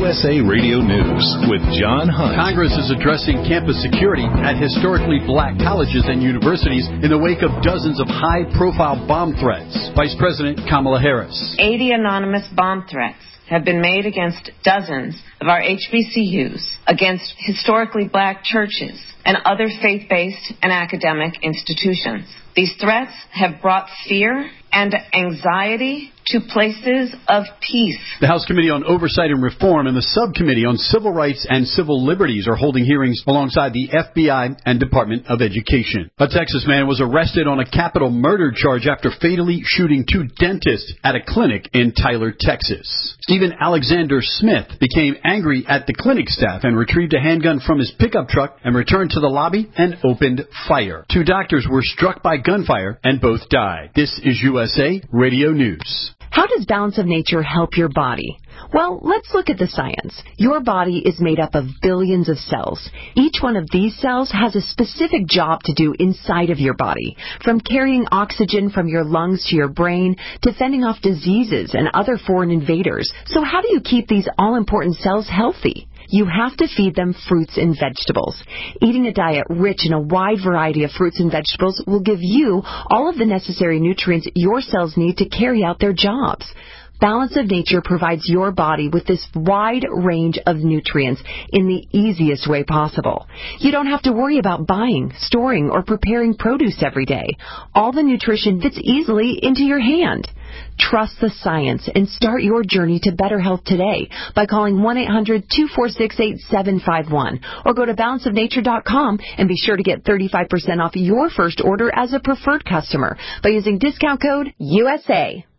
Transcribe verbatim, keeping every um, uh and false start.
S A Radio News with John Hunt. Congress is addressing campus security at historically black colleges and universities in the wake of dozens of high-profile bomb threats. Vice President Kamala Harris. eighty anonymous bomb threats have been made against dozens of our H B C Us, against historically black churches, and other faith-based and academic institutions. These threats have brought fear and anxiety to places of peace. The House Committee on Oversight and Reform and the Subcommittee on Civil Rights and Civil Liberties are holding hearings alongside the F B I and Department of Education. A Texas man was arrested on a capital murder charge after fatally shooting two dentists at a clinic in Tyler, Texas. Stephen Alexander Smith became angry at the clinic staff and retrieved a handgun from his pickup truck and returned to the lobby and opened fire. Two doctors were struck by gunfire and both died. This is U S A Radio News. How does Balance of Nature help your body? Well, let's look at the science. Your body is made up of billions of cells. Each one of these cells has a specific job to do inside of your body, from carrying oxygen from your lungs to your brain to fending off diseases and other foreign invaders. So how do you keep these all-important cells healthy? You have to feed them fruits and vegetables. Eating a diet rich in a wide variety of fruits and vegetables will give you all of the necessary nutrients your cells need to carry out their jobs. Balance of Nature provides your body with this wide range of nutrients in the easiest way possible. You don't have to worry about buying, storing, or preparing produce every day. All the nutrition fits easily into your hand. Trust the science and start your journey to better health today by calling one eight hundred two four six eight seven five one or go to balance of nature dot com and be sure to get thirty-five percent off your first order as a preferred customer by using discount code U S A.